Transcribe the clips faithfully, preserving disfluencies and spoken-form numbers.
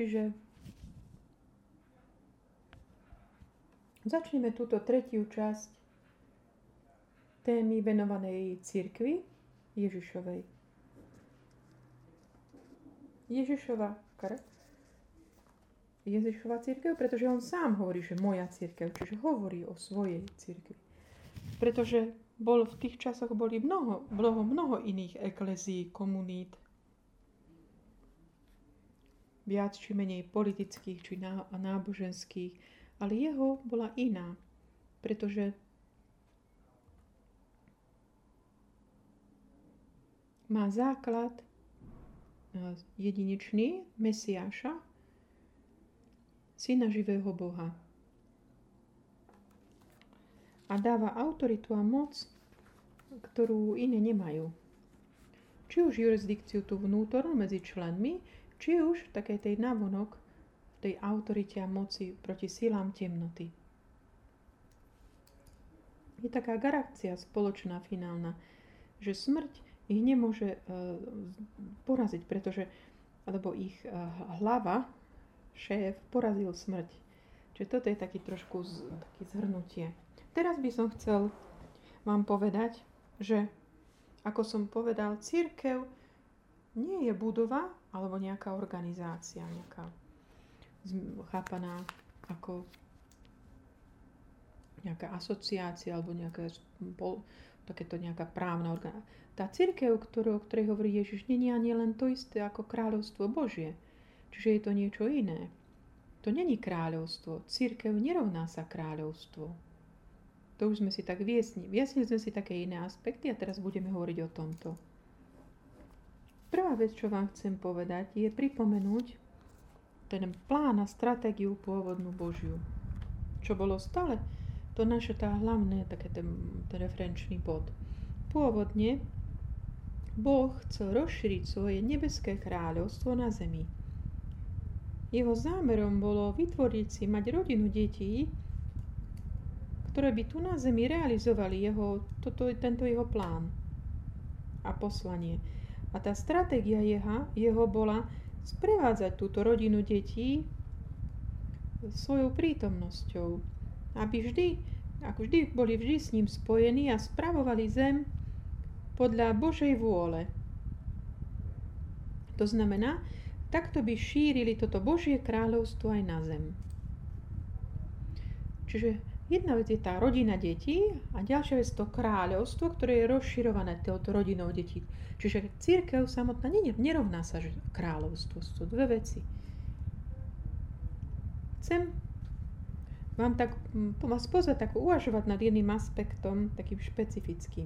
Čiže začneme túto tretiu časť témy venovanej cirkvi Ježišovej. Ježišova, Ježišova cirkev, pretože on sám hovorí, že moja cirkev, čiže hovorí o svojej cirkvi. Pretože bol, v tých časoch boli mnoho, mnoho, mnoho iných eklezií, komunít, viac či menej politických či náboženských, ale jeho bola iná, pretože má základ jedinečný Mesiáša, syna živého Boha. A dáva autoritu a moc, ktorú iné nemajú. Či už jurisdikciu tu vnútornú medzi členmi, či už takej tej navonok, tej autorite a moci proti silám temnoty. Je taká garancia spoločná, finálna, že smrť ich nemôže uh, poraziť, pretože, alebo ich uh, hlava, šéf, porazil smrť. Čiže toto je taký trošku z, taký zhrnutie. Teraz by som chcel vám povedať, že ako som povedal, cirkev nie je budova alebo nejaká organizácia, nejaká chápaná ako nejaká asociácia alebo nejaká, takéto nejaká právna organizácia. Tá cirkev, ktorú, o ktorej hovorí Ježiš, nie je ani len to isté ako kráľovstvo Božie. Čiže je to niečo iné. To není kráľovstvo. Cirkev nerovná sa kráľovstvo. To už sme si tak vyjasnili. Vyjasnili sme si také iné aspekty a teraz budeme hovoriť o tomto. Prvá vec, čo vám chcem povedať, je pripomenúť ten plán a stratégiu pôvodnú Božiu. Čo bolo stále to naše tá hlavné, také ten, ten referenčný bod. Pôvodne Boh chcel rozšíriť svoje nebeské kráľovstvo na zemi. Jeho zámerom bolo vytvoriť si, mať rodinu detí, ktoré by tu na zemi realizovali jeho, toto, tento jeho plán a poslanie. A tá stratégia jeho, jeho bola sprevádzať túto rodinu detí svojou prítomnosťou, aby vždy, ako vždy boli vždy s ním spojení a spravovali zem podľa Božej vôle. To znamená, takto by šírili toto Božie kráľovstvo aj na zem. Čiže jedna vec je tá rodina detí a ďalšia vec to kráľovstvo, ktoré je rozširované touto rodinou detí. Čiže cirkev samotná nerovná sa kráľovstvo. Sú to dve veci. Chcem vám tak vás pozvať tak uvažovať nad jedným aspektom, takým špecifickým.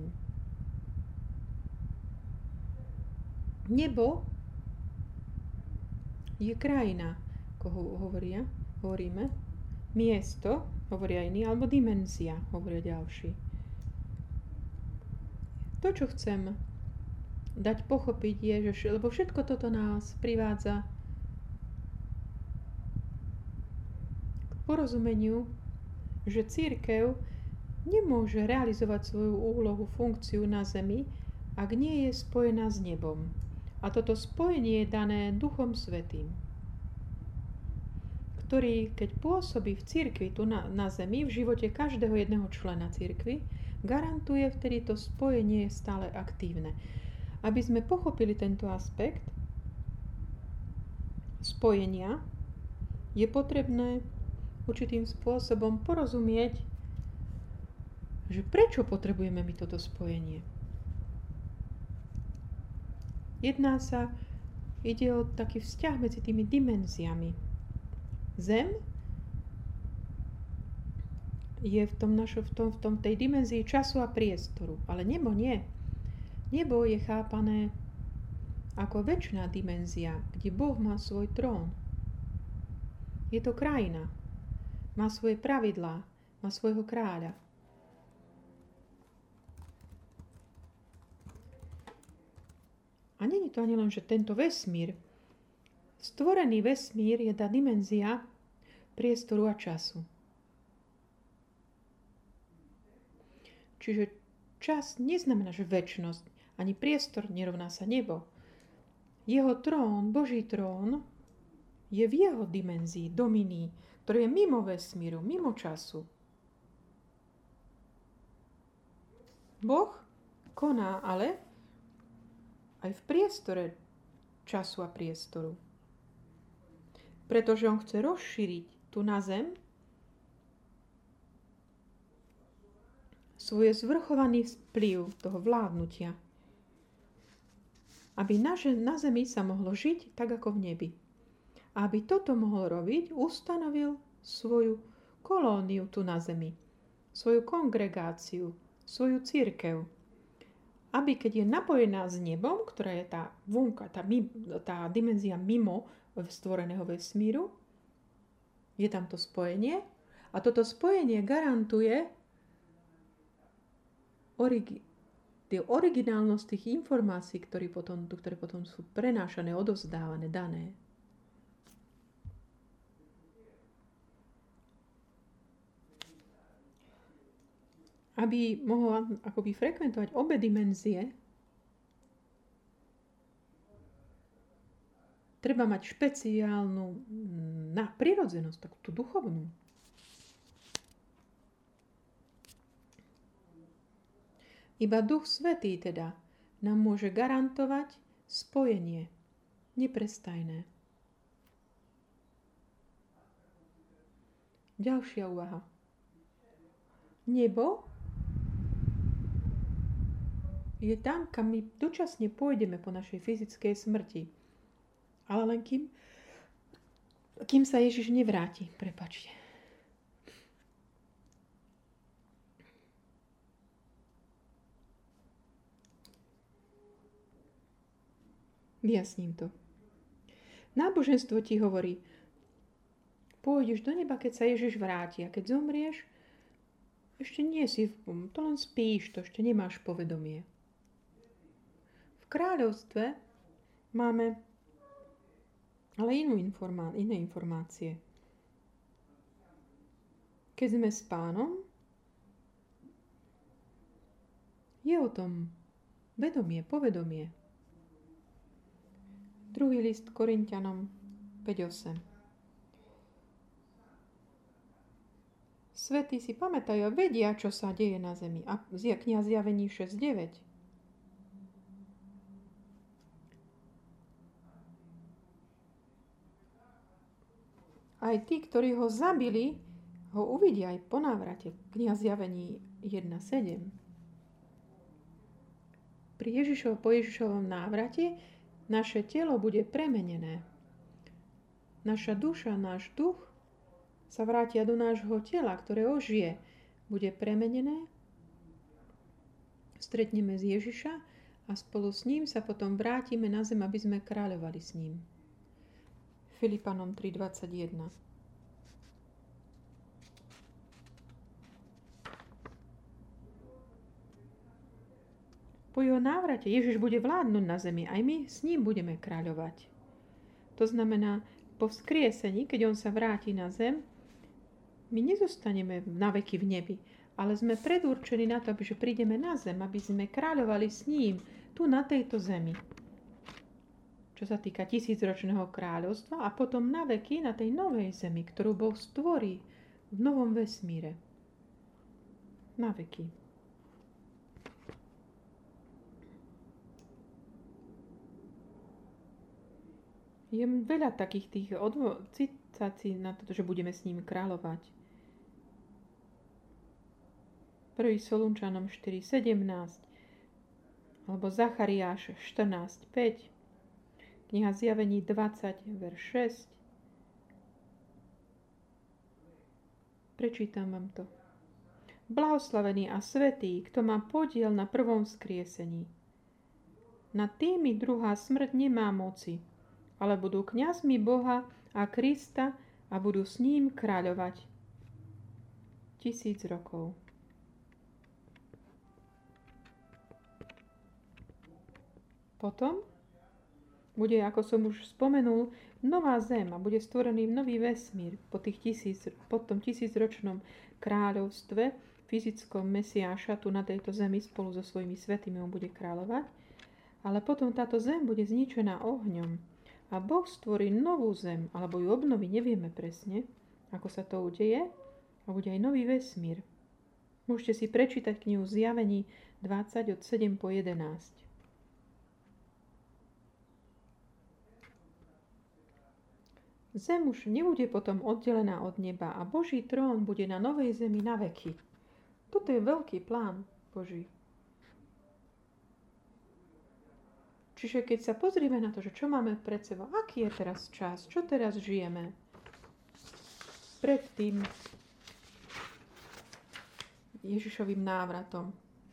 Nebo je krajina, ako hovoria, hovoríme, miesto, hovoria iní, alebo dimenzia, hovoria ďalší. To, čo chcem dať pochopiť, je, že lebo všetko toto nás privádza k porozumeniu, že cirkev nemôže realizovať svoju úlohu, funkciu na zemi, ak nie je spojená s nebom. A toto spojenie je dané Duchom Svätým, ktorý, keď pôsobí v cirkvi tu na, na zemi, v živote každého jedného člena cirkvi, garantuje vtedy to spojenie je stále aktívne. Aby sme pochopili tento aspekt spojenia, je potrebné určitým spôsobom porozumieť, že prečo potrebujeme my toto spojenie. Jedná sa, ide o taký vzťah medzi tými dimenziami. Zem je v tom, našo, v tom, v tom tej dimenzii času a priestoru, ale nebo nie. Nebo je chápané ako večná dimenzia, kde Boh má svoj trón. Je to krajina, má svoje pravidlá, má svojho kráľa. A nie je to ani len, že tento vesmír, stvorený vesmír je tá dimenzia priestoru a času. Čiže čas neznamená, že večnosť, ani priestor nerovná sa nebo. Jeho trón, Boží trón, je v jeho dimenzii, dominii, ktorý je mimo vesmíru, mimo času. Boh koná ale aj v priestore času a priestoru. Pretože on chce rozšíriť tu na zem svoj zvrchovaný vplyv toho vládnutia. Aby na, na zemi sa mohlo žiť tak ako v nebi. A aby toto mohol robiť, ustanovil svoju kolóniu tu na zemi. Svoju kongregáciu, svoju cirkev. Aby keď je napojená s nebom, ktorá je tá vonka, tá, tá dimenzia mimo stvoreného vesmíru, je tam to spojenie a toto spojenie garantuje origi- originálnosť tých informácií, ktoré potom, ktoré potom sú prenášané, odovzdávané, dané. Aby mohol akoby frekventovať obe dimenzie, treba mať špeciálnu na prirodzenosť, takú tú duchovnú. Iba Duch Svätý teda nám môže garantovať spojenie, neprestajné. Ďalšia úvaha. Nebo je tam, kam my dočasne pôjdeme po našej fyzickej smrti. Ale len kým, kým sa Ježiš nevráti. Prepáčte. Vyjasním to. Náboženstvo ti hovorí, pôjdeš do neba, keď sa Ježiš vráti. A keď zomrieš, ešte nie si, to len spíš, to ešte nemáš povedomie. V kráľovstve máme ale inú informá- iné informácie. Keď sme s Pánom, je o tom vedomie, povedomie. Druhý list Korinťanom päť osem. Svätí si pamätajú a vedia, čo sa deje na zemi. A kniha Zjavení šesť deväť. Aj tí, ktorí ho zabili, ho uvidia aj po návrate. Kniha Zjavení jedna sedem. Pri Ježišov, po Ježišovom návrate naše telo bude premenené. Naša duša, náš duch sa vrátia do nášho tela, ktoré ožije. Bude premenené. Stretneme z Ježiša a spolu s ním sa potom vrátime na zem, aby sme kráľovali s ním. Filipanom tri dvadsaťjeden. Po jeho návrate Ježiš bude vládnuť na zemi, aj my s ním budeme kráľovať. To znamená, po vzkriesení, keď on sa vráti na zem, my nezostaneme na veky v nebi, ale sme predurčení na to, že prídeme na zem, aby sme kráľovali s ním tu na tejto zemi. Čo sa týka tisícročného kráľovstva a potom na veky na tej novej zemi, ktorú Boh stvorí v novom vesmíre. Na veky. Je veľa takých tých odvo- citácií na to, že budeme s ním kráľovať. prvý Solunčanom štyri sedemnásť alebo Zachariáš štrnásť päť, kniha Zjavení dvadsať, verš šesť. Prečítam vám to. Blahoslavený a svätý, kto má podiel na prvom vzkriesení. Nad tými druhá smrť nemá moci, ale budú kňazmi Boha a Krista a budú s ním kráľovať tisíc rokov. Potom bude, ako som už spomenul, nová zem a bude stvorený nový vesmír po, tých tisíc, po tom tisícročnom kráľovstve fyzickom Mesiáša tu na tejto zemi spolu so svojimi svätými on bude kráľovať. Ale potom táto zem bude zničená ohňom a Boh stvorí novú zem, alebo ju obnoví, nevieme presne, ako sa to udeje, a bude aj nový vesmír. Môžete si prečítať knihu Zjavení dvadsať od sedem po jedenásť. Zem už nebude potom oddelená od neba a Boží trón bude na novej zemi na veky. Toto je veľký plán Boží. Čiže keď sa pozrieme na to, že čo máme pred sebou, aký je teraz čas, čo teraz žijeme, pred tým Ježišovým návratom.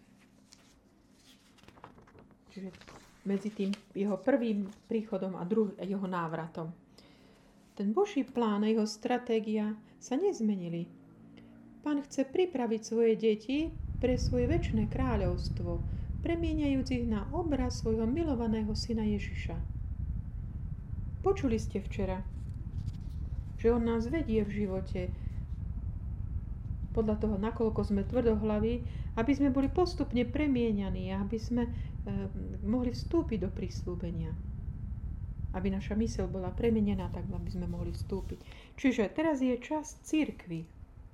Čiže medzi tým jeho prvým príchodom a druhým jeho návratom. Ten Boží plán a jeho stratégia sa nezmenili. Pán chce pripraviť svoje deti pre svoje večné kráľovstvo, premieňajúc ich na obraz svojho milovaného syna Ježiša. Počuli ste včera, že on nás vedie v živote podľa toho, nakoľko sme tvrdohlaví, aby sme boli postupne premieňaní a aby sme e, mohli vstúpiť do prisľúbenia. Aby naša myseľ bola premenená, tak aby sme mohli vstúpiť. Čiže teraz je čas cirkvi.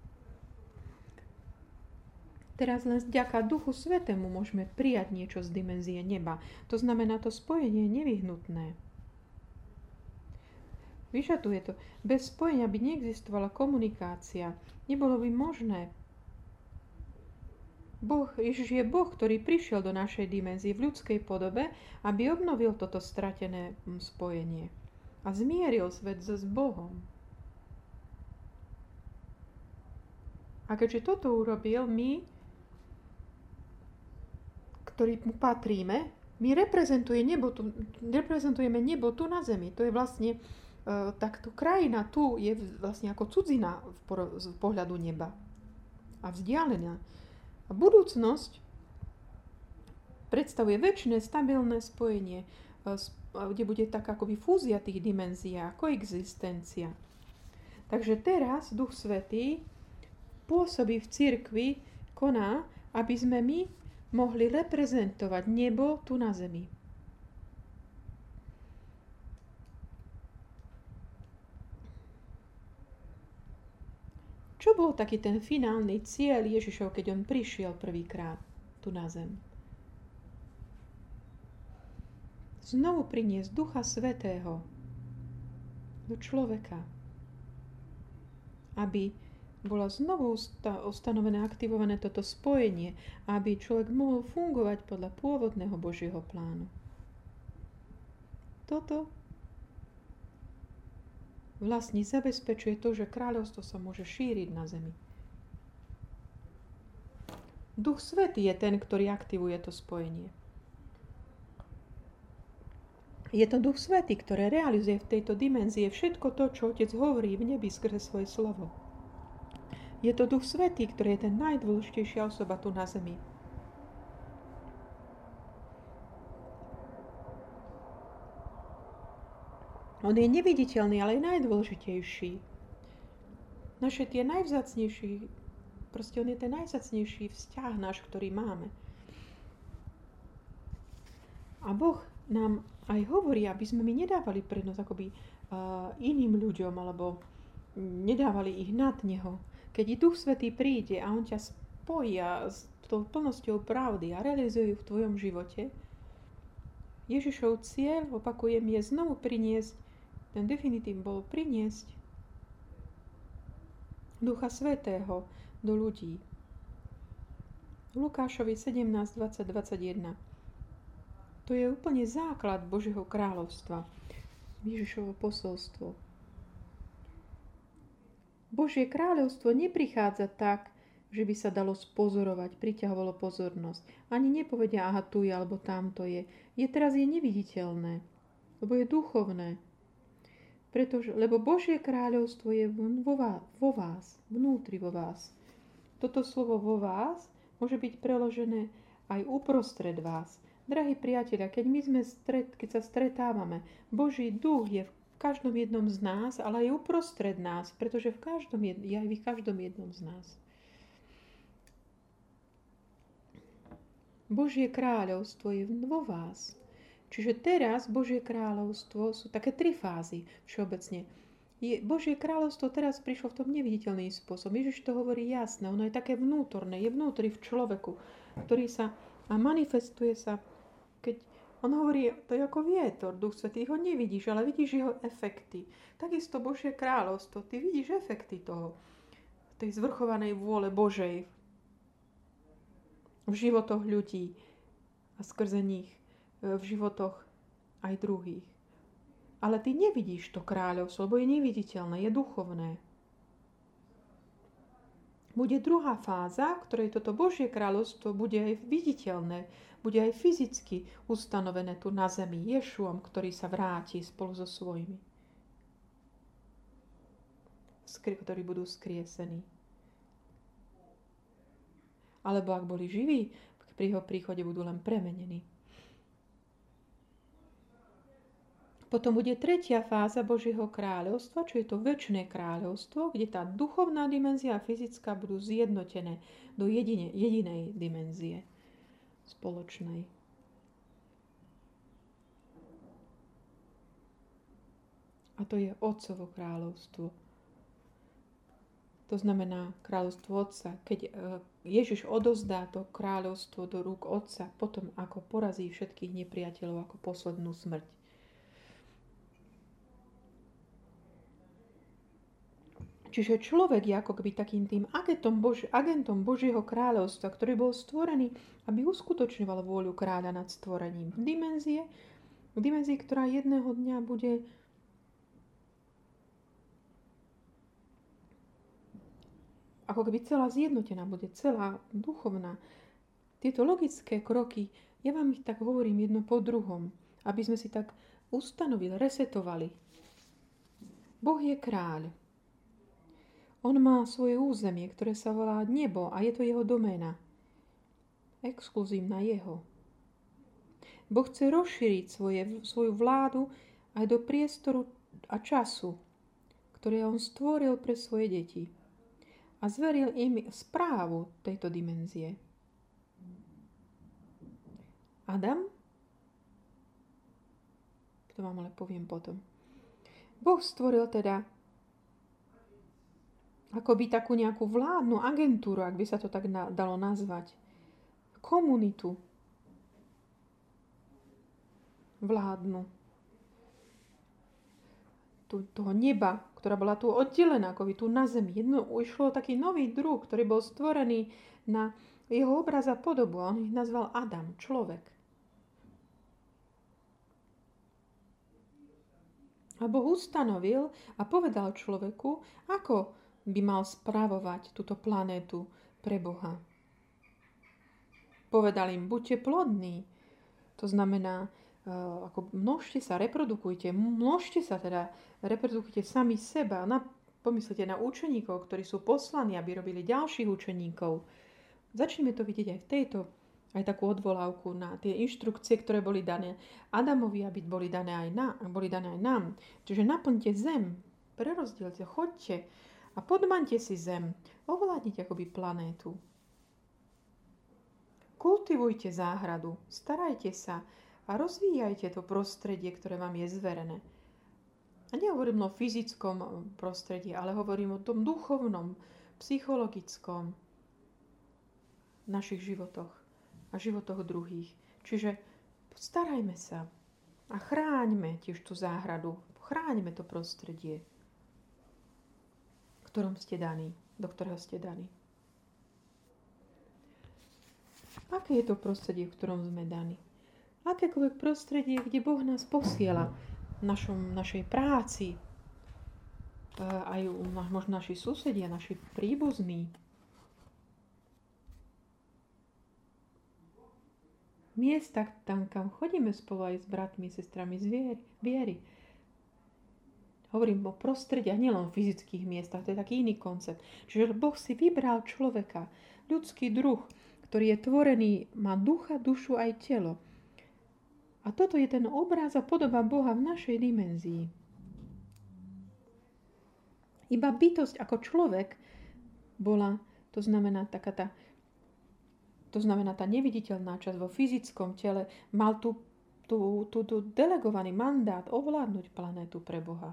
Teraz len vďaka Duchu Svätému môžeme prijať niečo z dimenzie neba. To znamená, to spojenie je nevyhnutné. Vyžaduje to. Bez spojenia by neexistovala komunikácia. Nebolo by možné. Boh, Ježiš je Boh, ktorý prišiel do našej dimenzie v ľudskej podobe, aby obnovil toto stratené spojenie. A zmieril svet s Bohom. A keďže toto urobil, my, ktorí mu patríme, my reprezentuje nebo tu, reprezentujeme nebo tu na zemi. To je vlastne uh, takto krajina tu je vlastne ako cudzina v, por- z pohľadu neba. A vzdialená. A budúcnosť predstavuje večné, stabilné spojenie, uh, kde bude tak akoby fúzia tých dimenzií a koexistencia. Takže teraz Duch Svätý pôsobí v cirkvi, koná, aby sme my mohli reprezentovať nebo tu na zemi. Čo bol taký ten finálny cieľ Ježišov, keď on prišiel prvýkrát tu na zem? Znovu priniesť Ducha Svätého do človeka, aby bolo znovu ustanovené, aktivované toto spojenie, aby človek mohol fungovať podľa pôvodného Božieho plánu. Toto vlastne zabezpečuje to, že kráľovstvo sa môže šíriť na zemi. Duch Svätý je ten, ktorý aktivuje to spojenie. Je to Duch Svätý, ktorý realizuje v tejto dimenzie všetko to, čo Otec hovorí v nebi skrze svoje slovo. Je to Duch Svätý, ktorý je ten najdôležitejšia osoba tu na zemi. On je neviditeľný, ale je najdôležitejší. Naše tie najvzácnejší, proste on je ten najvzácnejší vzťah náš, ktorý máme. A Boh nám aj hovorí, aby sme my nedávali prednosť akoby uh, iným ľuďom, alebo nedávali ich nad Neho. Keď Duch Svätý príde a on ťa spojí s tou plnosťou pravdy a realizuje ju v tvojom živote, Ježišov cieľ, opakujem, je znovu priniesť, ten definitív bol priniesť Ducha Svätého do ľudí. Lukášovi sedemnásť, dvadsať, dvadsaťjeden. To je úplne základ Božieho kráľovstva. Ježišovo posolstvo. Božie kráľovstvo neprichádza tak, že by sa dalo spozorovať, priťahovalo pozornosť. Ani nepovedia, aha, tu je, alebo tamto je. Je teraz je neviditeľné, lebo je duchovné. Pretože, lebo Božie kráľovstvo je vo vás, vo vás, vnútri vo vás. Toto slovo vo vás môže byť preložené aj uprostred vás. Drahí priatelia, keď my sme stret, keď sa stretávame, Boží duch je v každom jednom z nás, ale aj uprostred nás, pretože v každom jed, je aj v každom jednom z nás. Božie kráľovstvo je vo vás. Čiže teraz Božie kráľovstvo sú také tri fázy všeobecne. Je, Božie kráľovstvo teraz prišlo v tom neviditeľný spôsob. Ježiš to hovorí jasné, ono je také vnútorné, je vnútri v človeku, ktorý sa a manifestuje sa, keď on hovorí, to je ako vietor, Duch Svätý, ho nevidíš, ale vidíš jeho efekty. Takisto Božie kráľovstvo, ty vidíš efekty toho, tej zvrchovanej vôle Božej v životoch ľudí a skrze nich, v životoch aj druhých. Ale ty nevidíš to kráľovstvo, lebo je neviditeľné, je duchovné. Bude druhá fáza, v ktorej toto Božie kráľovstvo bude aj viditeľné, bude aj fyzicky ustanovené tu na zemi Ješuom, ktorý sa vráti spolu so svojimi, ktorí budú skriesení. Alebo ak boli živí, pri jeho príchode budú len premenení. Potom bude tretia fáza Božieho kráľovstva, čo je to večné kráľovstvo, kde tá duchovná dimenzia a fyzická budú zjednotené do jedine, jedinej dimenzie spoločnej. A to je Otcovo kráľovstvo. To znamená kráľovstvo Otca. Keď Ježiš odozdá to kráľovstvo do rúk Otca, potom ako porazí všetkých nepriateľov ako poslednú smrť. Čiže človek je ako keby takým tým agentom, Bož- agentom Božieho kráľovstva, ktorý bol stvorený, aby uskutočňoval vôľu kráľa nad stvorením. V dimenzie, v dimenzii, ktorá jedného dňa bude ako keby celá zjednotená, bude celá duchovná. Tieto logické kroky, ja vám ich tak hovorím jedno po druhom, aby sme si tak ustanovili, resetovali. Boh je kráľ. On má svoje územie, ktoré sa volá nebo a je to jeho doména. Exkluzívna jeho. Boh chce rozšíriť svoje, svoju vládu aj do priestoru a času, ktoré on stvoril pre svoje deti. A zveril im správu tejto dimenzie. Adam? To vám ale poviem potom. Boh stvoril teda akoby takú nejakú vládnu agentúru, ak by sa to tak na, dalo nazvať. Komunitu. Vládnu. Tu, toho neba, ktorá bola tu oddelená, akoby tu na zemi. Jedno, išlo taký nový druh, ktorý bol stvorený na jeho obraz a podobu. A on ich nazval Adam, človek. A Boh ustanovil a povedal človeku, ako by mal spravovať túto planétu pre Boha. Povedal im, buďte plodní. To znamená, uh, ako množte sa, reprodukujte, množte sa teda, reprodukujte sami seba. Na, pomyslite na učeníkov, ktorí sú poslaní, aby robili ďalších učeníkov. Začneme to vidieť aj v tejto, aj takú odvolávku na tie inštrukcie, ktoré boli dané Adamovi, aby boli dané aj, na, boli dané aj nám. Čiže naplňte zem, prerozdielte, choďte, a podmaňte si zem, ovládnite akoby planétu. Kultivujte záhradu, starajte sa a rozvíjajte to prostredie, ktoré vám je zverené. A nehovorím o fyzickom prostredí, ale hovorím o tom duchovnom, psychologickom v našich životoch a životoch druhých. Čiže starajme sa a chráňme tiež tú záhradu, chráňme to prostredie, v ktorom ste daní, do ktorého ste daní. Aké je to prostredie, v ktorom sme daní? Akékoľvek prostredie, kde Boh nás posiela v našom, našej práci, aj možno naši susedia, naši príbuzní. Miesta, tam, kam chodíme spolu aj s bratmi, sestrami z viery. Hovorím o prostrediach, nielen o fyzických miestach, to je taký iný koncept. Čiže Boh si vybral človeka, ľudský druh, ktorý je tvorený, má ducha, dušu aj telo. A toto je ten obraz a podoba Boha v našej dimenzii. Iba bytosť ako človek bola, to znamená taká tá, to znamená tá neviditeľná časť vo fyzickom tele, mal tú tú, tú, tú delegovaný mandát ovládnuť planétu pre Boha.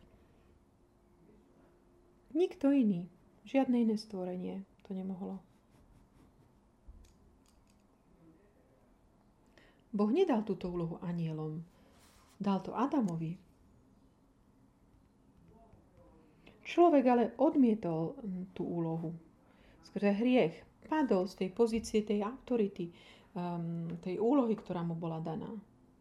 Nikto iný, žiadne iné stvorenie to nemohlo. Boh nedal túto úlohu anielom, dal to Adamovi. Človek ale odmietol tú úlohu. Skrze hriech padol z tej pozície, tej autority, um, tej úlohy, ktorá mu bola daná.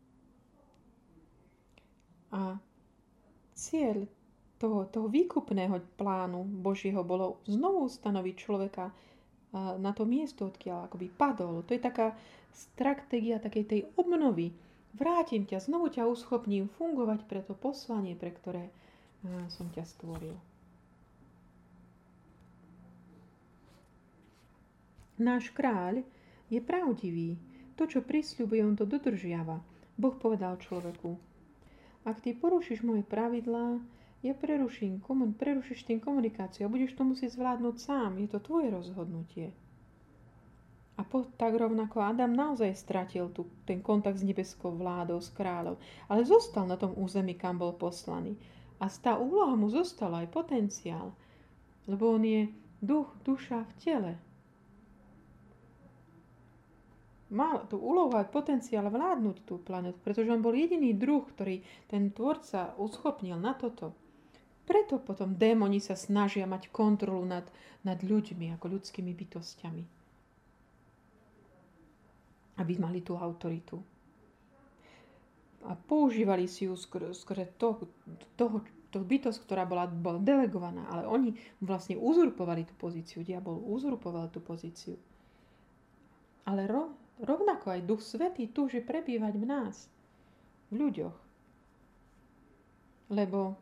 A cieľ toho, toho výkupného plánu Božieho bolo znovu stanoviť človeka uh, na to miesto, odkiaľ akoby padol. To je taká stratégia takej tej obnovy. Vrátim ťa, znovu ťa uschopním fungovať pre to poslanie, pre ktoré uh, som ťa stvoril. Náš kráľ je pravdivý. To, čo prisľubuje, on to dodržiava. Boh povedal človeku: ak ty porušíš moje pravidlá, ja preruším, komun- prerušíš tým komunikáciu a budeš to musieť zvládnuť sám. Je to tvoje rozhodnutie. A po, tak rovnako Adam naozaj stratil tu, ten kontakt s nebeskou vládou, s kráľom, ale zostal na tom území, kam bol poslaný. A tá úloha mu zostala, aj potenciál, lebo on je duch, duša v tele. Mal tú úlohu aj potenciál vládnuť tú planetu, pretože on bol jediný druh, ktorý ten tvorca uschopnil na toto. Preto potom démoni sa snažia mať kontrolu nad, nad ľuďmi, ako ľudskými bytostiami. Aby mali tú autoritu. A používali si ju skôr, skôr to, toho, to bytosť, ktorá bola, bola delegovaná, ale oni vlastne uzurpovali tú pozíciu. Diabol uzurpoval tú pozíciu. Ale ro, rovnako aj Duch Svätý túži prebývať v nás, v ľuďoch. Lebo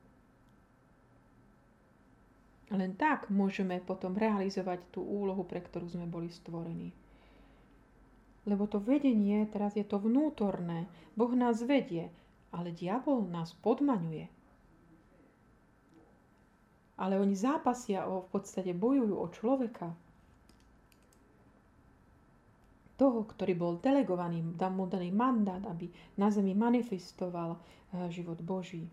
len tak môžeme potom realizovať tú úlohu, pre ktorú sme boli stvorení. Lebo to vedenie, teraz je to vnútorné. Boh nás vedie, ale diabol nás podmaňuje. Ale oni zápasia, o, v podstate bojujú o človeka. Toho, ktorý bol delegovaný, dal mu daný mandát, aby na zemi manifestoval život Boží.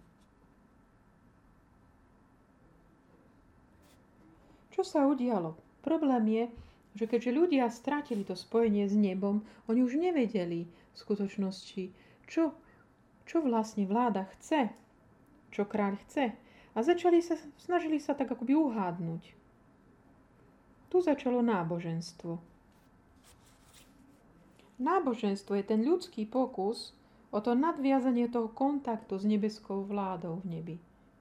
Čo sa udialo? Problém je, že keďže ľudia strátili to spojenie s nebom, oni už nevedeli v skutočnosti, čo, čo vlastne vláda chce, čo kráľ chce. A začali sa, snažili sa tak akoby uhádnuť. Tu začalo náboženstvo. Náboženstvo je ten ľudský pokus o to nadviazanie toho kontaktu s nebeskou vládou v nebi.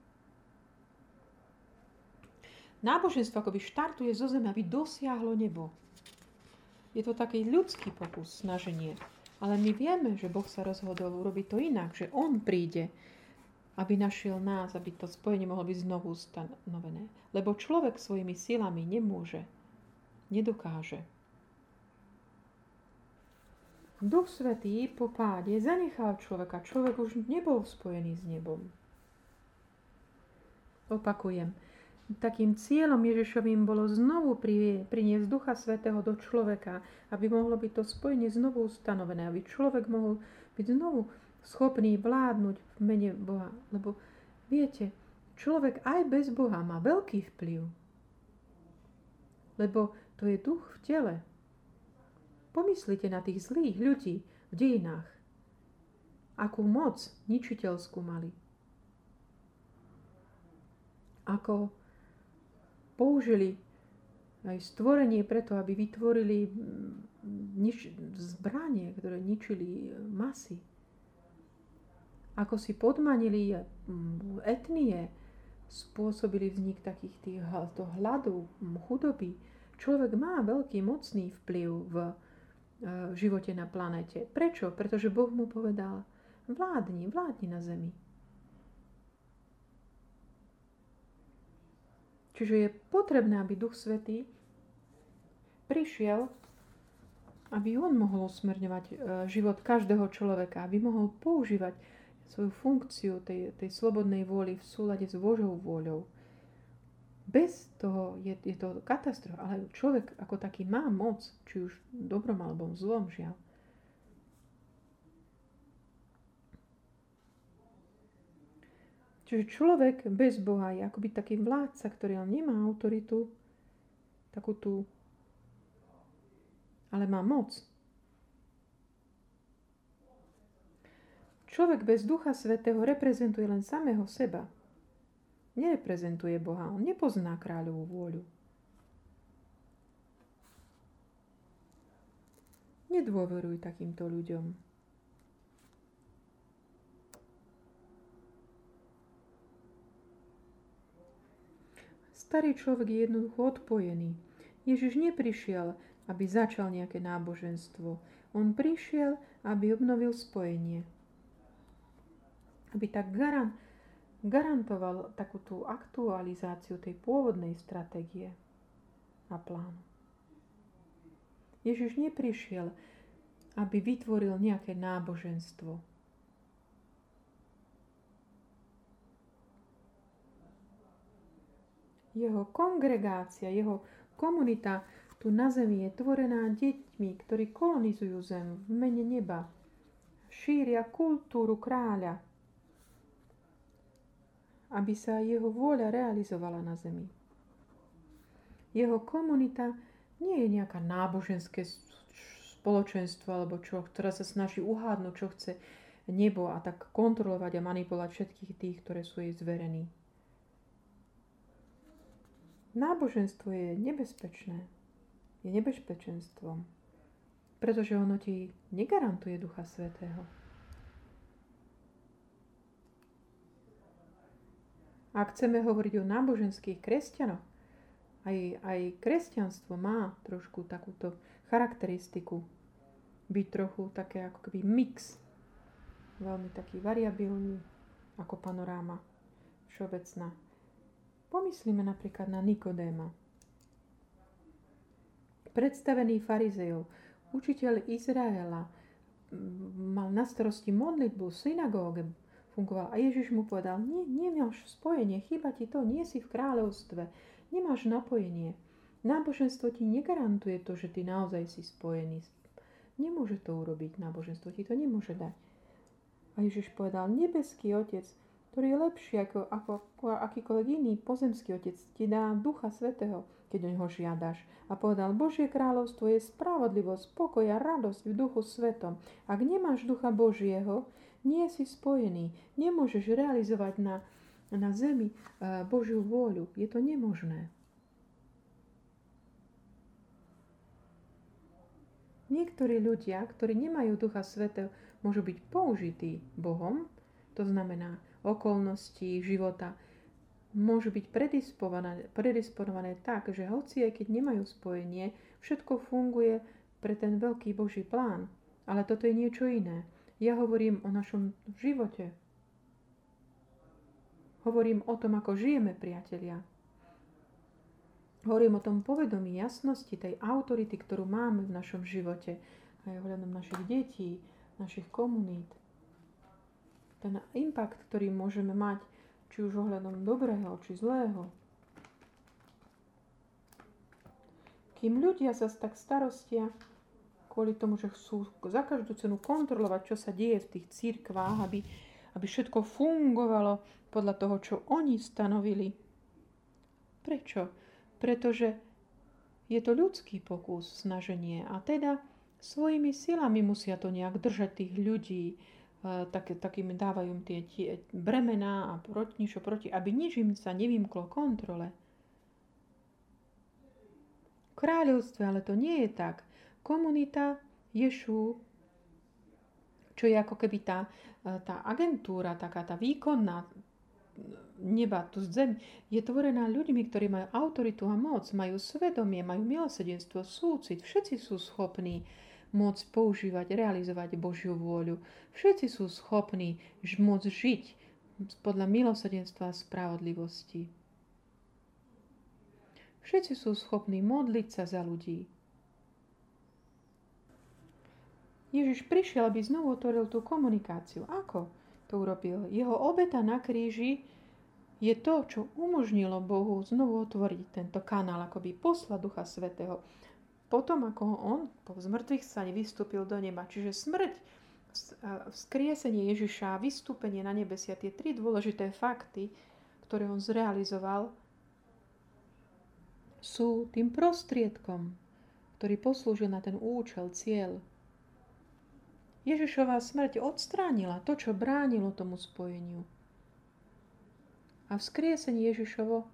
Náboženstvo akoby štartuje zo zeme, aby dosiahlo nebo. Je to taký ľudský pokus, snaženie. Ale my vieme, že Boh sa rozhodol urobiť to inak, že On príde, aby našiel nás, aby to spojenie mohlo byť znovu stanovené. Lebo človek svojimi silami nemôže, nedokáže. Duch Svätý po páde zanechal človeka. Človek už nebol spojený s nebom. Opakujem. Takým cieľom Ježišovým bolo znovu priniesť Ducha Svätého do človeka, aby mohlo byť to spojenie znovu ustanovené, aby človek mohol byť znovu schopný vládnuť v mene Boha. Lebo viete, človek aj bez Boha má veľký vplyv. Lebo to je duch v tele. Pomyslite na tých zlých ľudí v dejinách. Akú moc ničiteľskú mali. Ako použili aj stvorenie preto, aby vytvorili nič, zbranie, ktoré ničili masy. Ako si podmanili etnie, spôsobili vznik takých tých hladu, chudoby. Človek má veľký mocný vplyv v v živote na planete. Prečo? Pretože Boh mu povedal: vládni, vládni na zemi. Čiže je potrebné, aby Duch Svätý prišiel, aby on mohol usmerňovať život každého človeka, aby mohol používať svoju funkciu tej, tej slobodnej vôly v súlade s Božou vôľou. Bez toho je, je to katastrofa, ale človek ako taký má moc, či už dobrom alebo zlom, žiaľ. Čiže človek bez Boha je akoby taký vládca, ktorý ale nemá autoritu, takú tú, ale má moc. Človek bez Ducha Svätého reprezentuje len samého seba. Nereprezentuje Boha, on nepozná kráľovú vôľu. Nedôveruj takýmto ľuďom. Starý človek je jednoducho odpojený. Ježiš neprišiel, aby začal nejaké náboženstvo. On prišiel, aby obnovil spojenie. Aby tak garan, garantoval takú tú aktualizáciu tej pôvodnej stratégie a plánu. Ježiš neprišiel, aby vytvoril nejaké náboženstvo. Jeho kongregácia, jeho komunita tu na zemi je tvorená deťmi, ktorí kolonizujú zem v mene neba. Šíria kultúru kráľa, aby sa jeho vôľa realizovala na zemi. Jeho komunita nie je nejaká náboženské spoločenstvo, alebo čo, ktorá sa snaží uhádnuť, čo chce nebo a tak kontrolovať a manipulovať všetkých tých, ktoré sú jej zverení. Náboženstvo je nebezpečné. Je nebezpečenstvom, pretože ono ti negarantuje Ducha Svätého. Ak chceme hovoriť o náboženských kresťanoch, aj, aj kresťanstvo má trošku takúto charakteristiku. Byť trochu také ako keby mix. Veľmi taký variabilný, ako panoráma všeobecná. Pomyslíme napríklad na Nikodéma. Predstavený farizejov, učiteľ Izraela, mal na starosti modlitbu, synagóge fungoval a Ježiš mu povedal, nie, nemáš spojenie, chýba ti to, nie si v kráľovstve, nemáš napojenie. Náboženstvo ti negarantuje to, že ty naozaj si spojený. Nemôže to urobiť, náboženstvo ti to nemôže dať. A Ježiš povedal, nebeský Otec, ktorý je lepší ako, ako, ako akýkoľvek iný pozemský Otec, ti dá Ducha Svätého, keď o neho žiadaš. A povedal, Božie kráľovstvo je spravodlivosť, pokoj a radosť v Duchu Svetom. Ak nemáš Ducha Božieho, nie si spojený. Nemôžeš realizovať na, na zemi uh, Božiu vôľu. Je to nemožné. Niektorí ľudia, ktorí nemajú Ducha Svätého, môžu byť použití Bohom, to znamená okolnosti života, môžu byť predisponované, predisponované tak, že hoci aj keď nemajú spojenie, všetko funguje pre ten veľký Boží plán. Ale toto je niečo iné. Ja hovorím o našom živote. Hovorím o tom, ako žijeme, priatelia. Hovorím o tom povedomí, jasnosti, tej autority, ktorú máme v našom živote, aj ohľadom našich detí, našich komunít. Ten impact, ktorý môžeme mať, či už ohľadom dobrého, či zlého. Kým ľudia sa tak starostia kvôli tomu, že chcú za každú cenu kontrolovať, čo sa deje v tých cirkvách, aby, aby všetko fungovalo podľa toho, čo oni stanovili. Prečo? Pretože je to ľudský pokus, snaženie a teda svojimi silami musia to nejak držať tých ľudí, tak, takým dávajú tie, tie bremená a proti, niečo proti, aby nič im sa nevymklo kontrole. V kráľovstve ale to nie je tak. Komunita Ješu, čo je ako keby tá, tá agentúra, taká tá výkonná neba, tu zem, je tvorená ľuďmi, ktorí majú autoritu a moc, majú svedomie, majú milosrdenstvo, súcit. Všetci sú schopní môcť používať, realizovať Božiu vôľu. Všetci sú schopní môcť žiť podľa milosrdenstva a spravodlivosti. Všetci sú schopní modliť sa za ľudí. Ježiš prišiel, aby znovu otvoril tú komunikáciu. Ako to urobil? Jeho obeta na kríži je to, čo umožnilo Bohu znovu otvoriť tento kanál, akoby poslať Ducha Svätého. Potom, ako on po zmrtvých stane vystúpil do neba. Čiže smrť vzkriesenie Ježiša, vystúpenie na nebesia, tie tri dôležité fakty, ktoré on zrealizoval, sú tým prostriedkom, ktorý poslúžil na ten účel, cieľ. Ježišova smrť odstránila to, čo bránilo tomu spojeniu. A vzkriesenie Ježišovo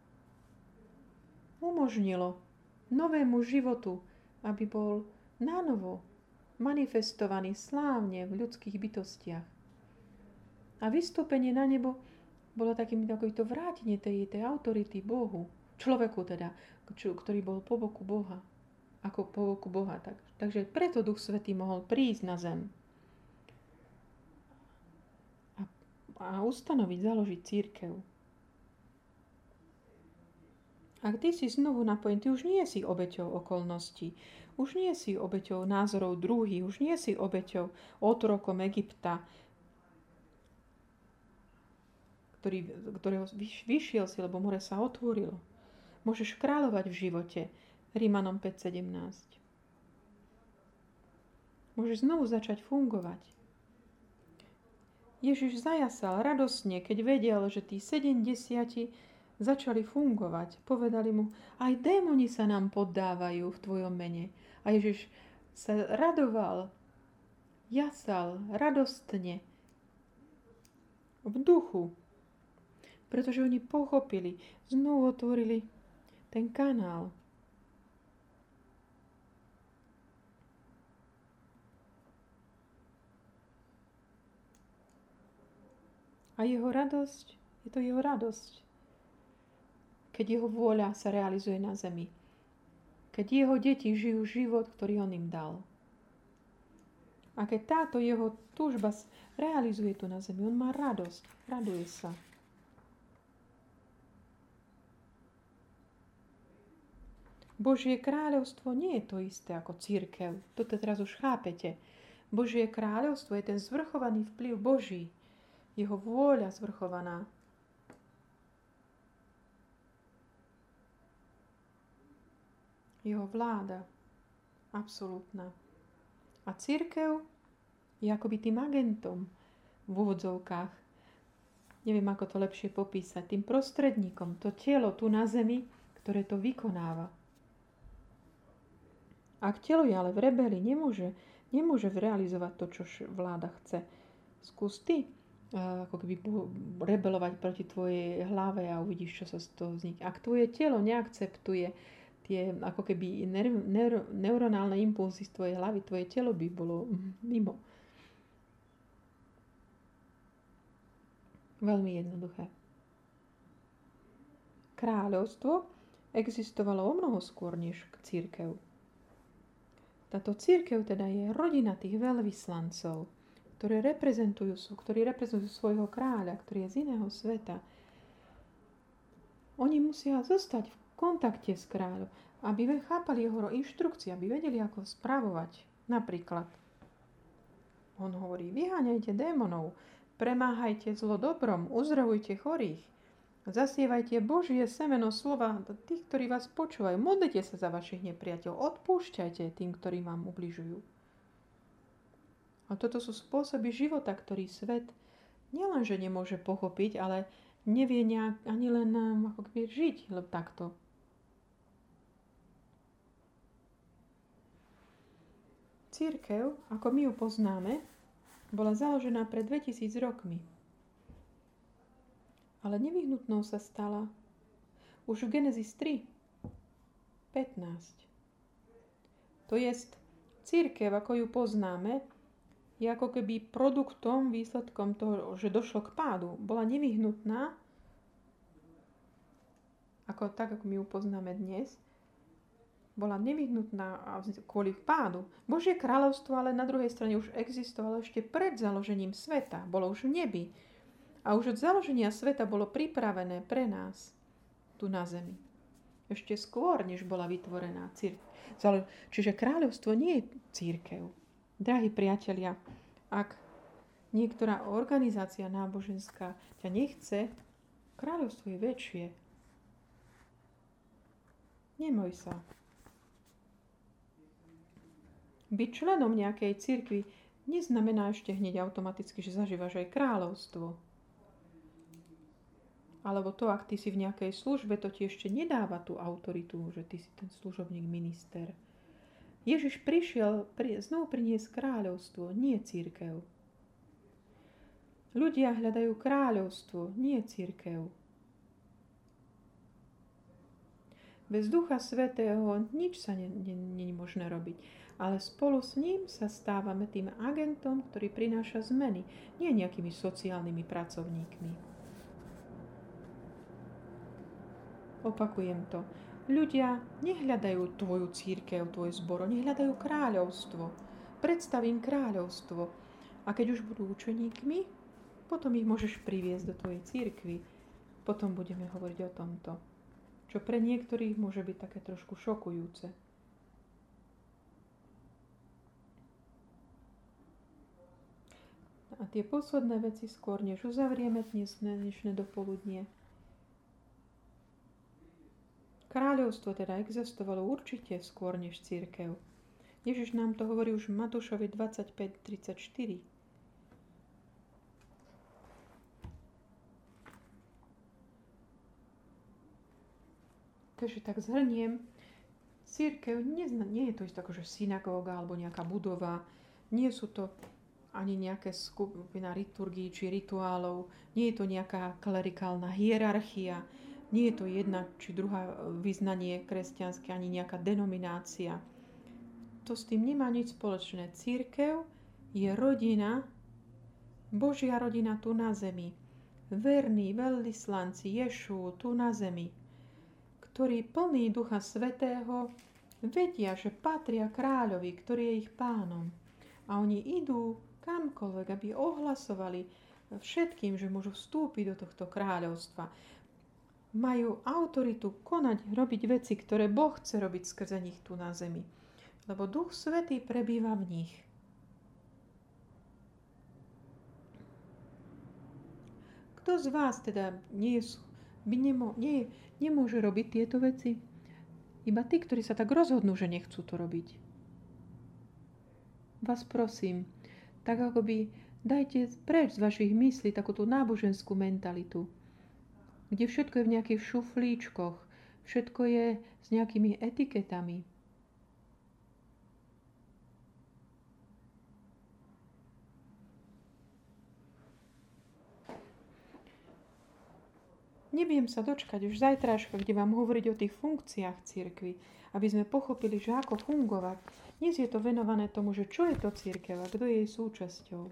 umožnilo novému životu, aby bol nanovo manifestovaný slávne v ľudských bytostiach. A vystúpenie na nebo bolo takým takovýto vrátenie tej, tej autority Bohu, človeku teda, čo, ktorý bol po boku Boha, ako po boku Boha. Tak, takže preto Duch Svätý mohol prísť na zem a, a ustanoviť, založiť cirkev. Ak ty si znovu napojený, ty už nie si obeťou okolností, už nie si obeťou názorov druhých, už nie si obeťou otrokom Egypta, ktorý, ktorého vyšiel si, lebo more sa otvorilo. Môžeš kráľovať v živote. Rímanom päť sedemnásť. Môžeš znovu začať fungovať. Ježiš zajasal radosne, keď vedel, že tí sedemdesiati začali fungovať. Povedali mu, aj démoni sa nám poddávajú v tvojom mene. A Ježiš sa radoval, jasal radostne v duchu, pretože oni pochopili, znovu otvorili ten kanál. A jeho radosť, je to jeho radosť, keď jeho vôľa sa realizuje na zemi. Keď jeho deti žijú život, ktorý on im dal. A keď táto jeho túžba realizuje tu na zemi, on má radosť, raduje sa. Božie kráľovstvo nie je to isté ako cirkev. Toto teraz už chápete. Božie kráľovstvo je ten zvrchovaný vplyv Boží. Jeho vôľa zvrchovaná. Jeho vláda. Absolútna. A cirkev je akoby tým agentom v úvodzovkách. Neviem, ako to lepšie popísať. Tým prostredníkom. To telo tu na zemi, ktoré to vykonáva. Ak telo je ale v rebeli, nemôže, nemôže realizovať to, čo vláda chce. Skús ty uh, ako keby rebelovať proti tvojej hlave a uvidíš, čo sa z toho vznikne. Ak tvoje telo neakceptuje tie ako keby neur, neur, neuronálne impulzy z tvojej hlavy, tvoje telo by bolo mimo. Veľmi jednoduché. Kráľovstvo existovalo o mnoho skôr než cirkev. Táto cirkev teda je rodina tých veľvyslancov, ktorí reprezentujú, ktorí reprezentujú svojho kráľa, ktorý je z iného sveta. Oni musia zostať v kontakte s kráľom, aby chápali jeho inštrukcie, aby vedeli, ako spravovať. Napríklad, on hovorí, vyháňajte démonov, premáhajte zlo dobrom, uzdravujte chorých, zasievajte Božie semeno slova tých, ktorí vás počúvajú. Modlite sa za vašich nepriateľov, odpúšťajte tým, ktorí vám ubližujú. A toto sú spôsoby života, ktorý svet nielenže nemôže pochopiť, ale nevie nejak, ani len ako keby žiť lebo takto. Cirkev, ako my ju poznáme, bola založená pred dvetisíc rokmi. Ale nevyhnutnou sa stala už v Genesis tri pätnásť. To jest, cirkev, ako ju poznáme, je ako keby produktom, výsledkom toho, že došlo k pádu. Bola nevyhnutná, ako, tak ako my ju poznáme dnes, bola nevyhnutná kvôli pádu. Božie kráľovstvo ale na druhej strane už existovalo ešte pred založením sveta. Bolo už v nebi. A už od založenia sveta bolo pripravené pre nás tu na zemi. Ešte skôr, než bola vytvorená cirkev. Čiže kráľovstvo nie je cirkev. Drahí priatelia, ak niektorá organizácia náboženská ťa nechce, kráľovstvo je väčšie. Neboj sa. Byť členom nejakej cirkvi neznamená ešte hneď automaticky, že zažívaš aj kráľovstvo. Alebo to, ak ty si v nejakej službe, to ti ešte nedáva tú autoritu, že ty si ten služobník, minister. Ježiš prišiel pri, znovu priniesť kráľovstvo, nie cirkev. Ľudia hľadajú kráľovstvo, nie cirkev. Bez Ducha Svätého nič sa nie je možné robiť. Ale spolu s ním sa stávame tým agentom, ktorý prináša zmeny, nie nejakými sociálnymi pracovníkmi. Opakujem to. Ľudia nehľadajú tvoju cirkev, tvoj zbor, nehľadajú kráľovstvo. Predstav im kráľovstvo. A keď už budú učeníkmi, potom ich môžeš priviesť do tvojej cirkvi. Potom budeme hovoriť o tomto. Čo pre niektorých môže byť také trošku šokujúce. A tie posledné veci skôr, než uzavrieme dnes dnešné dopoludnie. Kráľovstvo teda existovalo určite skôr než cirkev. Ježiš nám to hovorí už v Matúšovi dvadsaťpäť tridsaťštyri. Takže tak zhrniem, cirkev nie, nie je to isté ako že synagóga alebo nejaká budova, nie sú to ani nejaké skupina liturgií či rituálov, nie je to nejaká klerikálna hierarchia, nie je to jedna či druhá vyznanie kresťanské, ani nejaká denominácia. To s tým nemá nič spoločné. Cirkev je rodina, Božia rodina tu na zemi. Verní veľvyslanci Ješu tu na zemi, ktorí plní Ducha Svätého vedia, že patria kráľovi, ktorý je ich pánom. A oni idú kamkoľvek, aby ohlasovali všetkým, že môžu vstúpiť do tohto kráľovstva. Majú autoritu konať, robiť veci, ktoré Boh chce robiť skrze nich tu na zemi. Lebo Duch Svätý prebýva v nich. Kto z vás teda nie, by nemo, nie, nemôže robiť tieto veci? Iba tí, ktorí sa tak rozhodnú, že nechcú to robiť. Vás prosím, tak akoby dajte preč z vašich myslí takúto náboženskú mentalitu, kde všetko je v nejakých šuflíčkoch, všetko je s nejakými etiketami. Neviem sa dočkať už zajtražka, kde vám hovoriť o tých funkciách cirkvi, aby sme pochopili, že ako fungovať. Dnes je to venované tomu, že čo je to cirkev a kto je jej súčasťou.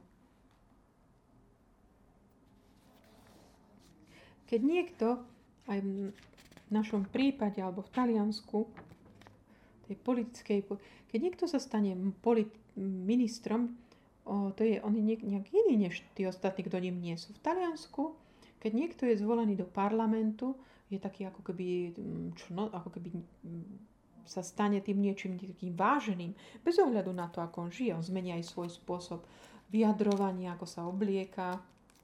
Keď niekto, aj v našom prípade, alebo v Taliansku, tej politickej, keď niekto sa stane polit, ministrom, o, to je on je nejak iný než tí ostatní, kto ním nie sú. V Taliansku, keď niekto je zvolený do parlamentu, je taký ako keby, čo, ako keby sa stane tým niečím takým váženým, bez ohľadu na to, ako on žije. On zmení aj svoj spôsob vyjadrovania, ako sa oblieka.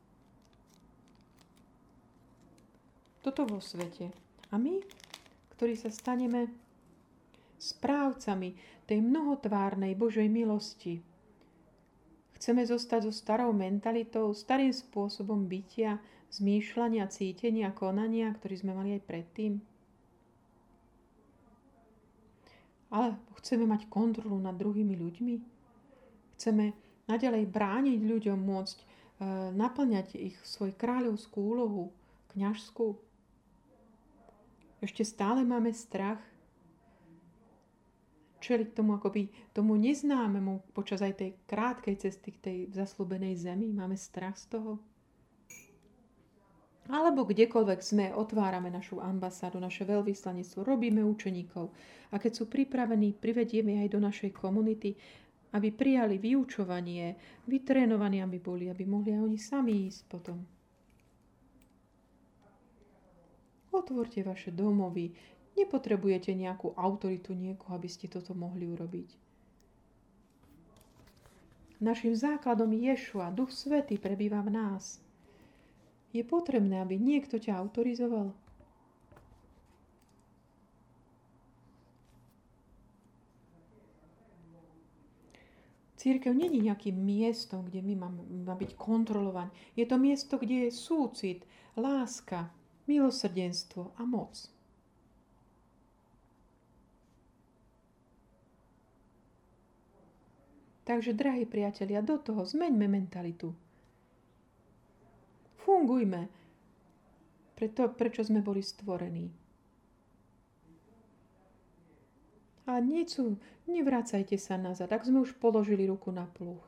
Toto vo svete. A my, ktorí sa staneme správcami tej mnohotvárnej Božej milosti, chceme zostať so starou mentalitou, starým spôsobom bytia, zmýšľania, cítenia, konania, ktorý sme mali aj predtým. Ale chceme mať kontrolu nad druhými ľuďmi. Chceme naďalej brániť ľuďom môcť e, naplňať ich svoj kráľovskú úlohu, kňažskú. Ešte stále máme strach čeliť tomu akoby tomu neznámemu počas aj tej krátkej cesty k tej zasľúbenej zemi. Máme strach z toho. Alebo kdekoľvek sme, otvárame našu ambasádu, naše veľvyslanectvo, robíme učeníkov. A keď sú pripravení, privedieme aj do našej komunity, aby prijali vyučovanie, vytrénovaní, aby boli, aby mohli aj oni sami ísť potom. Otvorte vaše domovy. Nepotrebujete nejakú autoritu niekoho, aby ste toto mohli urobiť. Naším základom je Ješua, Duch Svätý prebýva v nás. Je potrebné, aby niekto ťa autorizoval. Cirkev není nejakým miestom, kde my máme má byť kontrolovaní. Je to miesto, kde je súcit, láska, milosrdenstvo a moc. Takže, drahí priatelia, do toho zmeňme mentalitu. Fungujme preto, prečo sme boli stvorení. A niečo, nevracajte sa nazad, ak sme už položili ruku na pluh.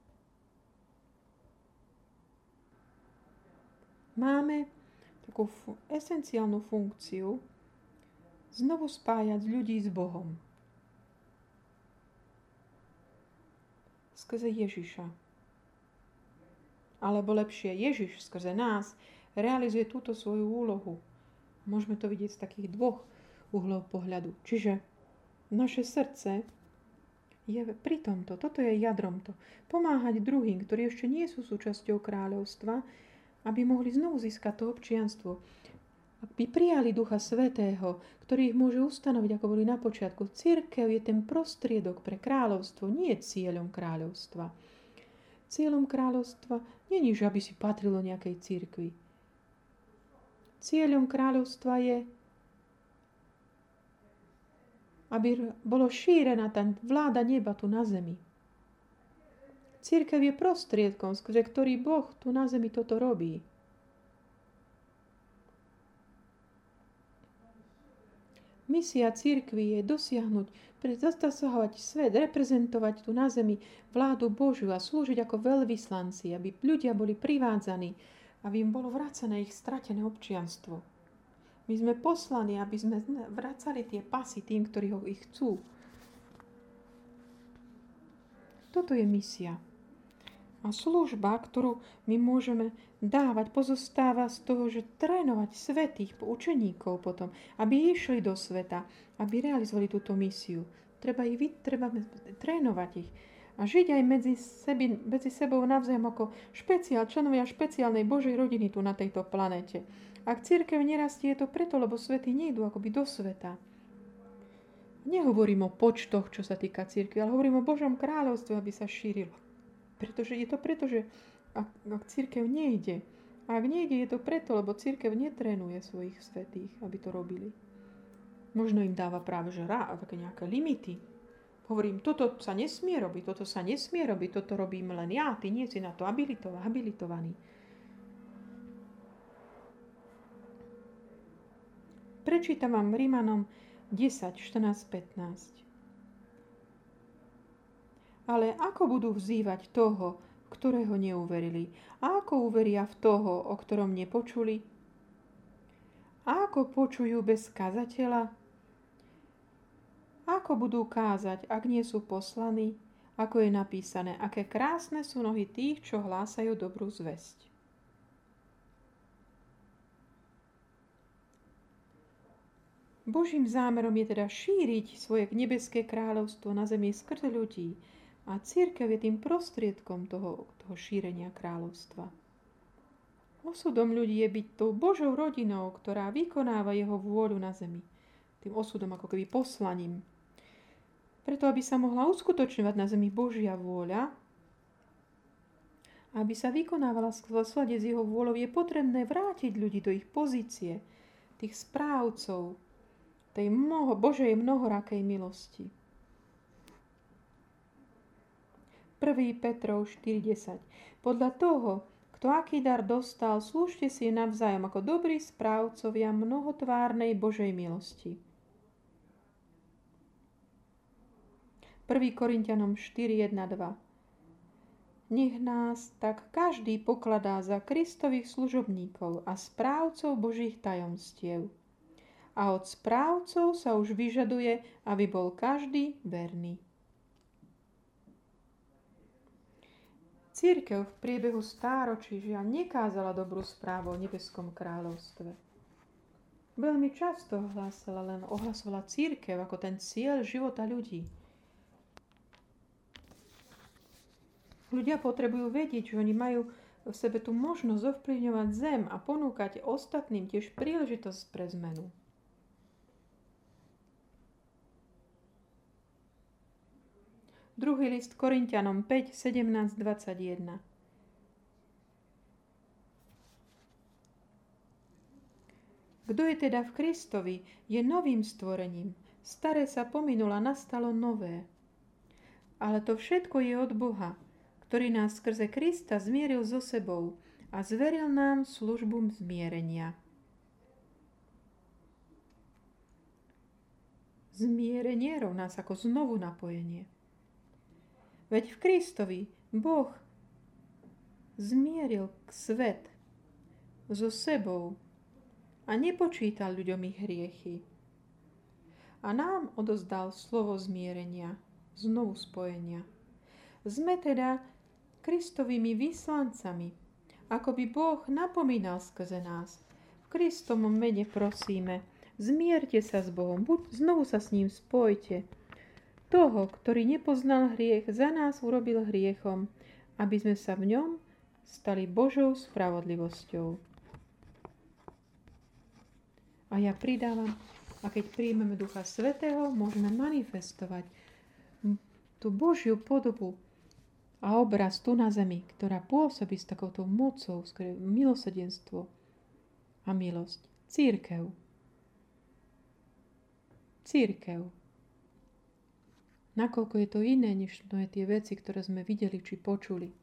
Máme takú fu- esenciálnu funkciu znovu spájať ľudí s Bohom. Skrze Ježiša. Alebo lepšie, Ježiš skrze nás realizuje túto svoju úlohu. Môžeme to vidieť z takých dvoch uhlov pohľadu. Čiže naše srdce je pri tomto, toto je jadrom to. Pomáhať druhým, ktorí ešte nie sú súčasťou kráľovstva, aby mohli znovu získať to občianstvo. Aby prijali Ducha Svätého, ktorý ich môže ustanoviť, ako boli na počiatku. Cirkev je ten prostriedok pre kráľovstvo, nie je cieľom kráľovstva. Cieľom kráľovstva nie je, že aby si patrilo nejakej cirkvi. Cieľom kráľovstva je, aby bolo šírená tá vláda neba tu na zemi. Cirkev je prostriedkom, skrze ktorý Boh tu na zemi toto robí. Misia cirkvi je dosiahnuť, zasahovať svet, reprezentovať tu na zemi vládu Božiu a slúžiť ako veľvyslanci, aby ľudia boli privádzaní, aby im bolo vracené ich stratené občianstvo. My sme poslaní, aby sme vracali tie pasy tým, ktorí ho ich chcú. Toto je misia. A služba, ktorú my môžeme dávať, pozostáva z toho, že trénovať svätých učeníkov potom, aby išli do sveta, aby realizovali túto misiu. Treba ich treba trénovať ich a žiť aj medzi, sebi, medzi sebou navzájom ako špeciál, členovia špeciálnej Božej rodiny tu na tejto planete. Ak cirkev nerastie, je to preto, lebo svätí nejdú akoby do sveta. Nehovorím o počtoch, čo sa týka cirkvi, ale hovorím o Božom kráľovstve, aby sa šírilo. Pretože je to preto, že ak, ak cirkev nejde, a ak nejde, je to preto, lebo cirkev netrénuje svojich svätých, aby to robili. Možno im dáva práve že rá, také nejaké limity. Hovorím, toto sa nesmie robiť, toto sa nesmie robiť, toto robím len ja, ty nie si na to habilitovaný. Prečítam vám Rimanom desať, štrnásť, pätnásť. Ale ako budú vzývať toho, ktorého neuverili? A ako uveria v toho, o ktorom nepočuli? A ako počujú bez kazateľa? Ako budú kázať, ak nie sú poslaní? Ako je napísané, aké krásne sú nohy tých, čo hlásajú dobrú zvesť. Božím zámerom je teda šíriť svoje nebeské kráľovstvo na zemi skrze ľudí. A cirkev je tým prostriedkom toho, toho šírenia kráľovstva. Osudom ľudí je byť tou Božou rodinou, ktorá vykonáva jeho vôľu na zemi. Tým osudom ako keby poslaním. Preto, aby sa mohla uskutočňovať na zemi Božia vôľa, aby sa vykonávala v slade s jeho vôľou, je potrebné vrátiť ľudí do ich pozície, tých správcov, tej mnoho, Božej mnohorakej milosti. prvý. Petrov štyri desať. Podľa toho, kto aký dar dostal, slúžte si navzájom ako dobrí správcovia mnohotvárnej Božej milosti. prvý. Korinťanom štyri jedna dva. Nech nás tak každý pokladá za Kristových služobníkov a správcov Božích tajomstiev. A od správcov sa už vyžaduje, aby bol každý verný. Cirkev v priebehu stáročí žiaľ nekázala dobrú správu o nebeskom kráľovstve. Veľmi často ohlásala len ohlasovala cirkev ako ten cieľ života ľudí. Ľudia potrebujú vedieť, že oni majú v sebe tú možnosť ovplyvňovať zem a ponúkať ostatným tiež príležitosť pre zmenu. Druhý list Korinťanom päť, sedemnásť, dvadsaťjeden. Kto je teda v Kristovi, je novým stvorením. Staré sa pominulo a nastalo nové. Ale to všetko je od Boha, ktorý nás skrze Krista zmieril so sebou a zveril nám službu zmierenia. Zmierenie rovná sa ako znovu napojenie. Veď v Kristovi Boh zmieril svet so sebou a nepočítal ľuďom ich hriechy. A nám odozdal slovo zmierenia, znovu spojenia. Sme teda Kristovými vyslancami, ako by Boh napomínal skrze nás. V Kristovom mene prosíme, zmierte sa s Bohom, buď znovu sa s ním spojte. Toho, ktorý nepoznal hriech, za nás urobil hriechom, aby sme sa v ňom stali Božou spravodlivosťou. A ja pridávam, a keď príjmeme Ducha Svätého, môžeme manifestovať tú Božiu podobu a obraz tu na zemi, ktorá pôsobí s takouto mocou, skôr milosrdenstvo a milosť. Cirkev. Cirkev. Nakoľko je to iné, než to je tie veci, ktoré sme videli či počuli.